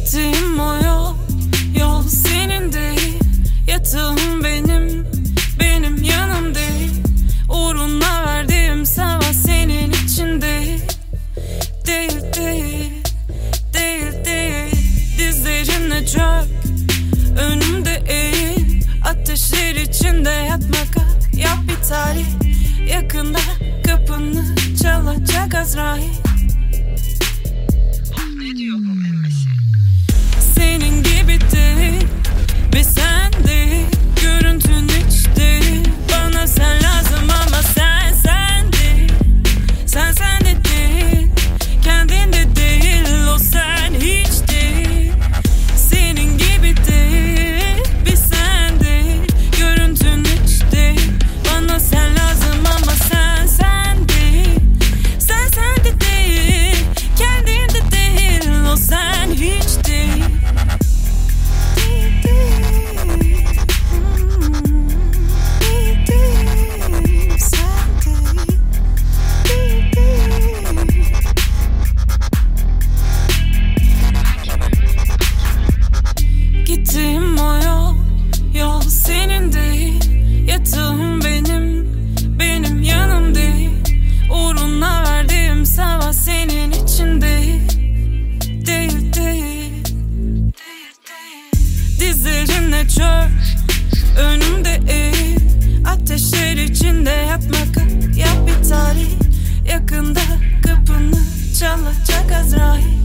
Gittiğim o yol, yol senin değil. Yatağım benim yanım değil. Uğruna verdiğim savaş senin için değil. Değil. Dizlerine çök, önümde eğil. Ateşler içinde yatmak, yap bir tarih. Yakında kapını çalacak Azrail. Ne diyor bu emmesi? Senin gibi değil, bir sen değil. Görüntün hiç değil. Bana sen lazım ama sen değil. Sen de değil, kendinde değil. O sen hiç değil. Senin gibi değil, bir sen değil. Görüntün hiç değil. Bana sen lazım ama sen değil. Sen de değil, kendinde değil. O sen hiç değil. Gittiğim o yol senin değil. Yatağım benim yanım değil. Uğruna verdiğim savaş senin için değil. Değil. Dizlerine çök, önümde eğil. Ateşler içinde yatmak, yap bir tarih. Yakında kapını çalacak Azrail.